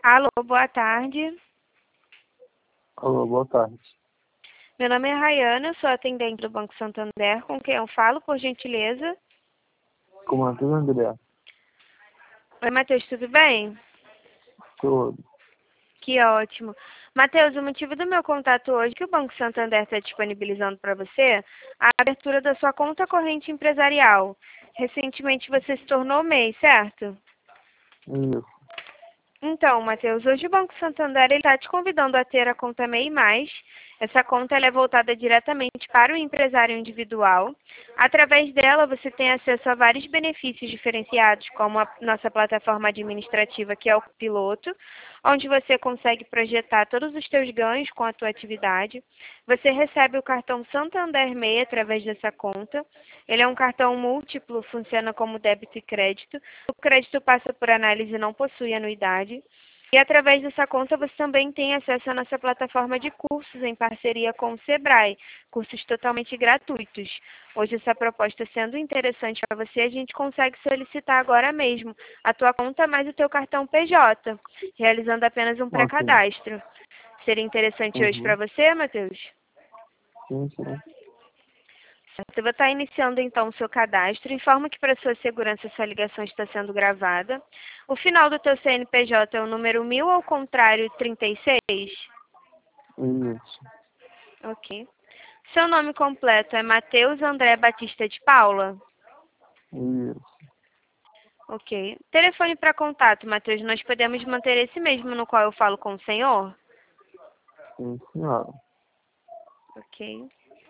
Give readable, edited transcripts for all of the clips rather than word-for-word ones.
Alô, boa tarde. Alô, boa tarde. Meu nome é Rayana, eu sou atendente do Banco Santander, com quem eu falo, por gentileza. Com o Matheus André. Oi, Matheus, tudo bem? Tudo. Que ótimo. Matheus, o motivo do meu contato hoje é que o Banco Santander está disponibilizando para você a abertura da sua conta corrente empresarial. Recentemente você se tornou MEI, certo? Isso. Então, Matheus, hoje o Banco Santander está te convidando a ter a conta MEI+. Essa conta ela é voltada diretamente para o empresário individual. Através dela, você tem acesso a vários benefícios diferenciados, como a nossa plataforma administrativa, que é o Piloto, onde você consegue projetar todos os seus ganhos com a tua atividade. Você recebe o cartão Santander MEI através dessa conta. Ele é um cartão múltiplo, funciona como débito e crédito. O crédito passa por análise e não possui anuidade. E através dessa conta você também tem acesso à nossa plataforma de cursos em parceria com o Sebrae, cursos totalmente gratuitos. Hoje essa proposta sendo interessante para você, a gente consegue solicitar agora mesmo a tua conta mais o teu cartão PJ, realizando apenas um Ok. pré-cadastro. Seria interessante hoje para você, Matheus? Sim, sim. Eu vou estar iniciando então o seu cadastro. Informo que para sua segurança sua ligação está sendo gravada. O final do teu CNPJ é o número 1000 ou ao contrário 36? Isso. Ok. Seu nome completo é Matheus André Batista de Paula? Isso. Ok. Telefone para contato, Matheus, nós podemos manter esse mesmo no qual eu falo com o senhor? Sim, senhora. Ok.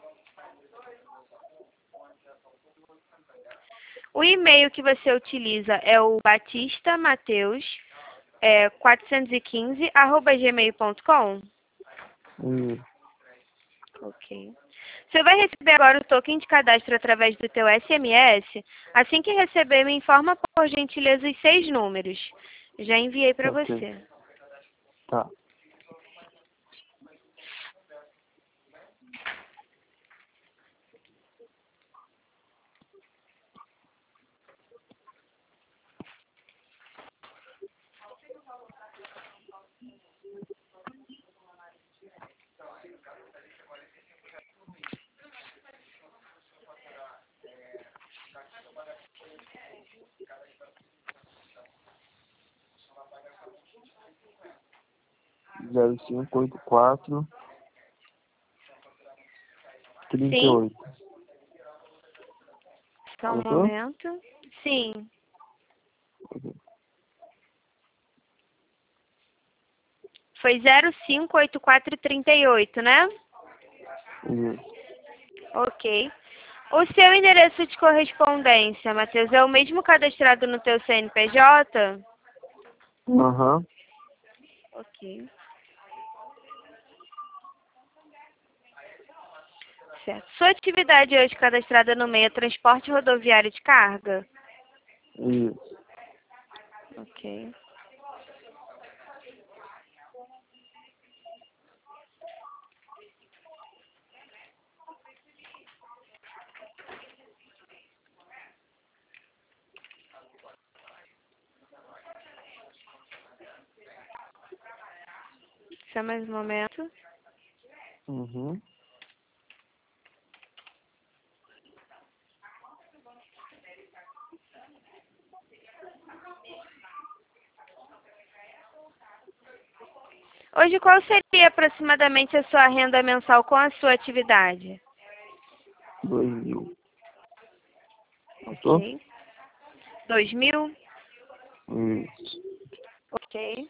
O e-mail que você utiliza é o batistamateus 415 @gmail.com? Isso. Ok. Você vai receber agora o token de cadastro através do teu SMS. Assim que receber, me informa por gentileza os 6 números. Já enviei para Ok. você. Tá. Zero cinco oito quatro trinta e Sim? oito. Só um Anotou? momento. Sim. Ok. Foi 058438, né? Isso. Ok. O seu endereço de correspondência, Matheus, é o mesmo cadastrado no teu CNPJ? Aham. Ok. Certo. Sua atividade hoje cadastrada no MEI é transporte rodoviário de carga? Isso. Ok. Só mais um momento. Uhum. Hoje, qual seria aproximadamente a sua renda mensal com a sua atividade? 2000. Anotou? Ok. 2.000? Isso. Ok.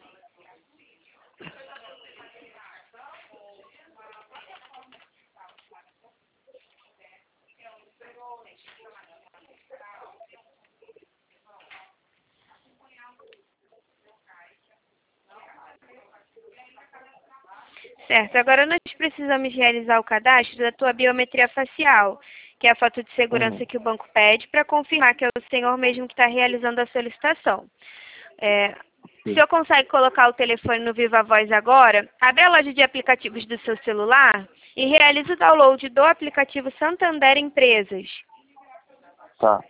Certo. Agora nós precisamos realizar o cadastro da tua biometria facial, que é a foto de segurança que o banco pede para confirmar que é o senhor mesmo que está realizando a solicitação. O senhor consegue colocar o telefone no Viva Voz agora? Abre a loja de aplicativos do seu celular e realize o download do aplicativo Santander Empresas. Tá.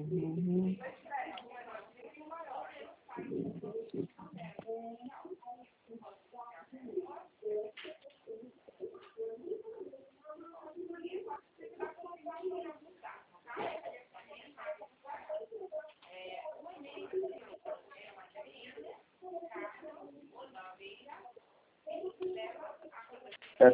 Uhum. É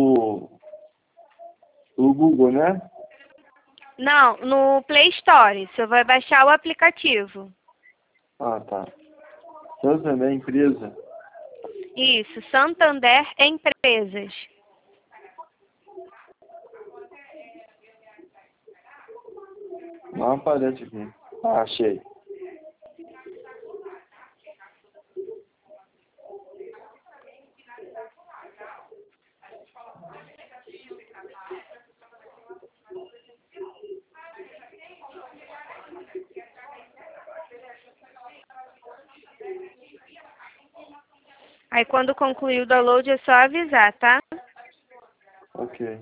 pelo Google, né? Não, no Play Store. Você vai baixar o aplicativo. Ah, tá. Santander Empresa. Isso, Santander Empresas. Não aparece aqui. Ah, achei. Aí quando concluir o download é só avisar, tá? Ok.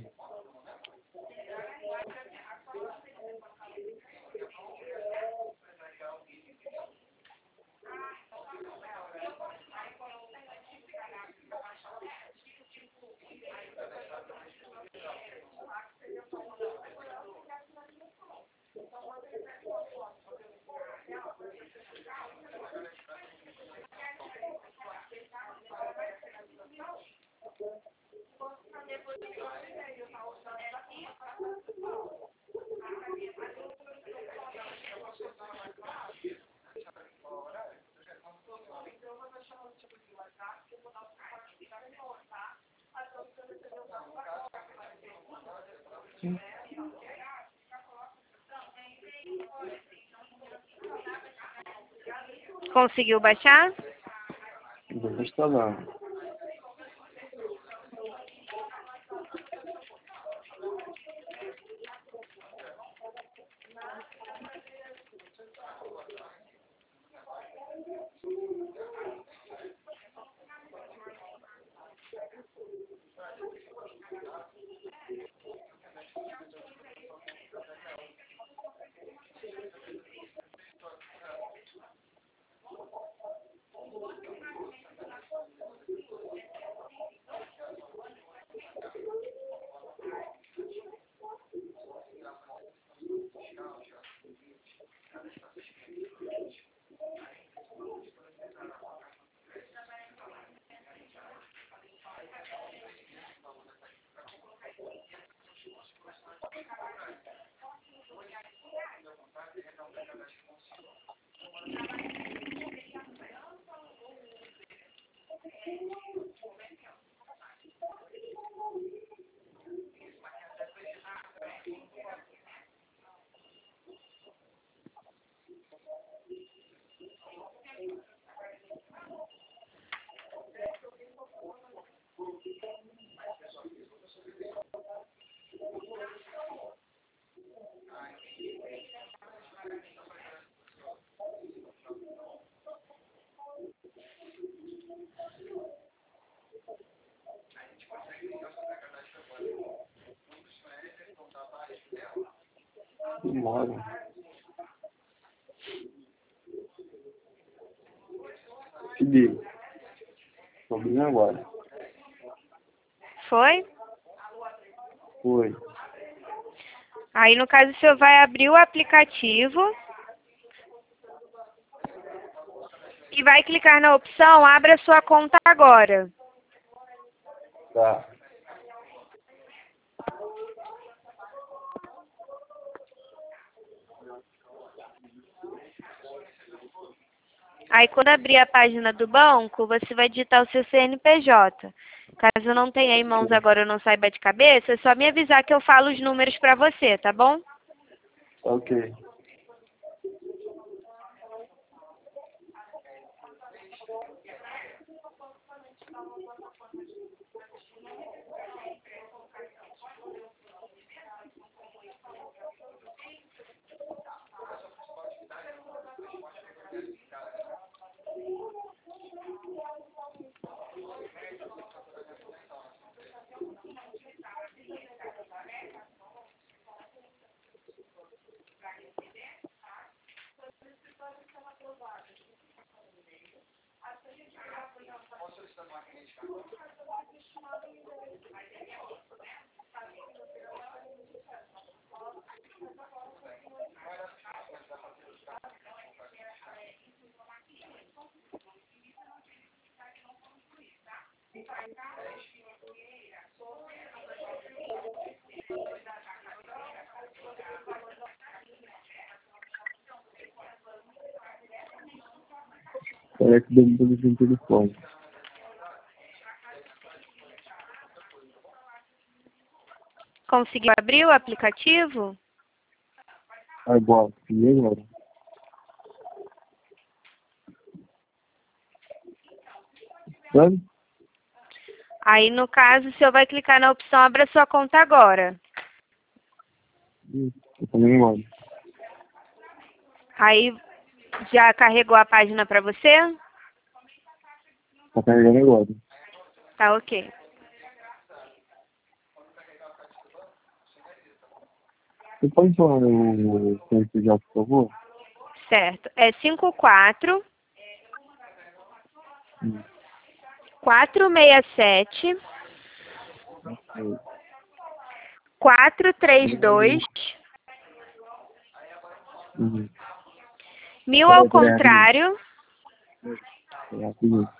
Conseguiu baixar? Ainda está dando. Demora. Se liga. Tô abrindo agora. Foi? Foi. Aí no caso o senhor vai abrir o aplicativo e vai clicar na opção Abra sua conta agora. Tá. Aí quando abrir a página do banco, você vai digitar o seu CNPJ. Caso não tenha em mãos agora ou não saiba de cabeça, é só me avisar que eu falo os números para você, tá bom? Ok. Parece que deu muita luz no telefone. Conseguiu abrir o aplicativo? Agora, e agora? Sabe? Aí, no caso, o senhor vai clicar na opção Abra sua conta agora. Eu também agora. Aí, já carregou a página para você? Tá carregando agora. Tá ok. Você pode falar o tempo já, por favor? Certo. É 54 467 432 Uhum. 1000 ao contrário. Rapidinho.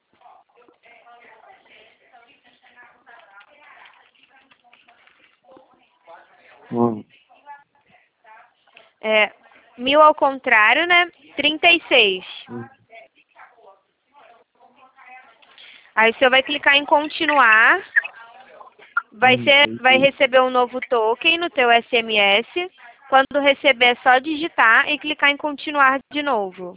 É, 1000 ao contrário, né? 36. Aí o senhor vai clicar em continuar. Vai receber um novo token no teu SMS. Quando receber é só digitar e clicar em continuar de novo.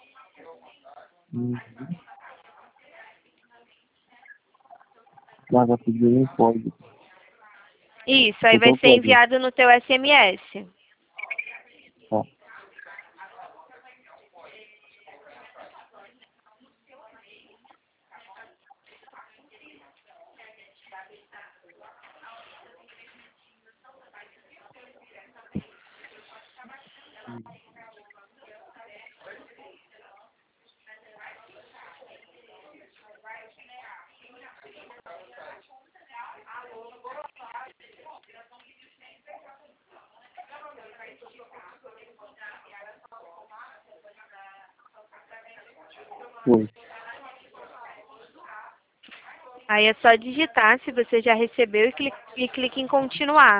Mas vai pedir um código. Isso, aí vai ser enviado no teu SMS. Tá. Foi. Aí é só digitar se você já recebeu e clique em continuar.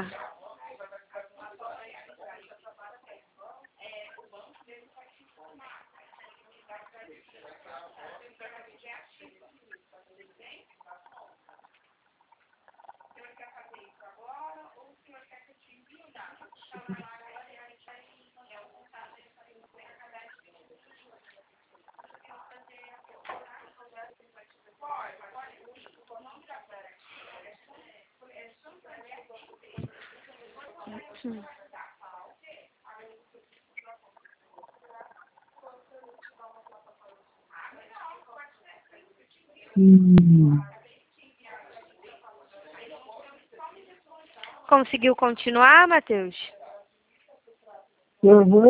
Conseguiu continuar, Matheus? Uhum.